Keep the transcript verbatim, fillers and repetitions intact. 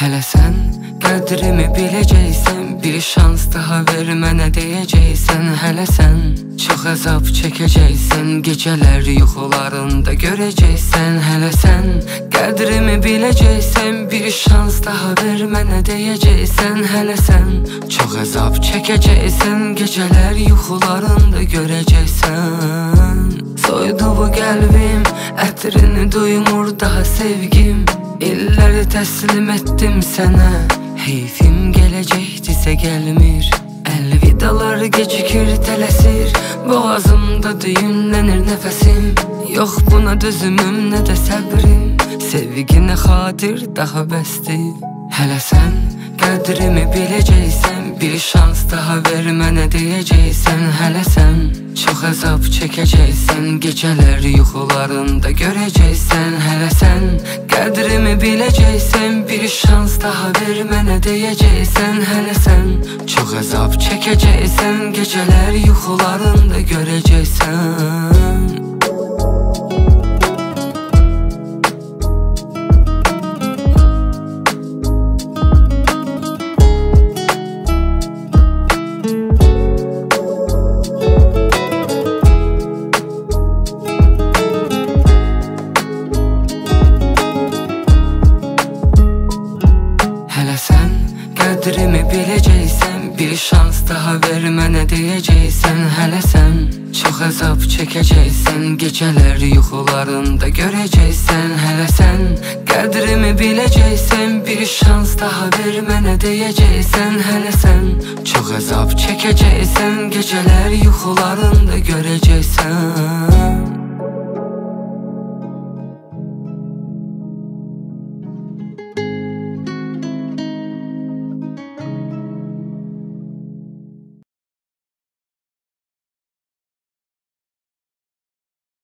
Hələ sən qədrimi biləcəksən, bir şans daha ver mənə deyəcəksən. Hələ sən çox əzab çəkəcəksən, gecələr yuxularında görəcəksən. Hələ sən qədrimi biləcəksən, bir şans daha ver mənə deyəcəksən. Hələ sən çox əzab çəkəcəksən, gecələr yuxularında görəcəksən. Soydu bu qəlbim, ətrini duymur daha sevgim. İlləri təslim etdim sənə, heyfim gələcəkdisə gəlmir. Əlvidalar gecikir, tələsir, boğazımda düyünlənir nəfəsim. Yox buna dözümüm, nə də səbrim, sevginə xatir daha bəsdir. Hələ sən qədrimi biləcəksən, bir şans daha ver mənə deyəcəksən. Hələ sən çox əzab çəkəcəksən, gecələr yuxularında görəcəksən. Hələ sən qədrimi biləcəksən, bir şans daha ver mənə deyəcəksən. Hələ sən çox əzab çəkəcəksən, gecələr yuxularında görəcəksən. Hələ sən qədrimi biləcəksən, bir şans daha ver mənə deyəcəksən. Hələ sən çox əzab çəkəcəksən, gecələr yuxularında görəcəksən. Hələ sən qədrimi biləcəksən, bir şans daha ver mənə deyəcəksən. Hələ sən çox əzab çəkəcəksən, gecələr yuxularında görəcəksən.